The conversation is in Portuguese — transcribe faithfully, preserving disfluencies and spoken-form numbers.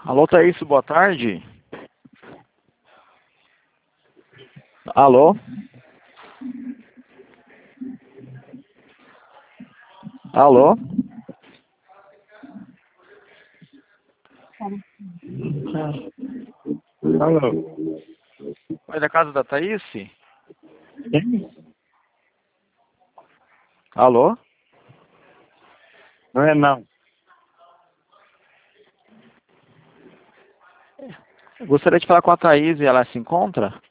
Alô, Thaís, boa tarde. Alô? Alô? Alô? Oi, da casa da Thaís? Quem? Alô? Não é não. Eu gostaria de falar com a Thaís e ela se encontra?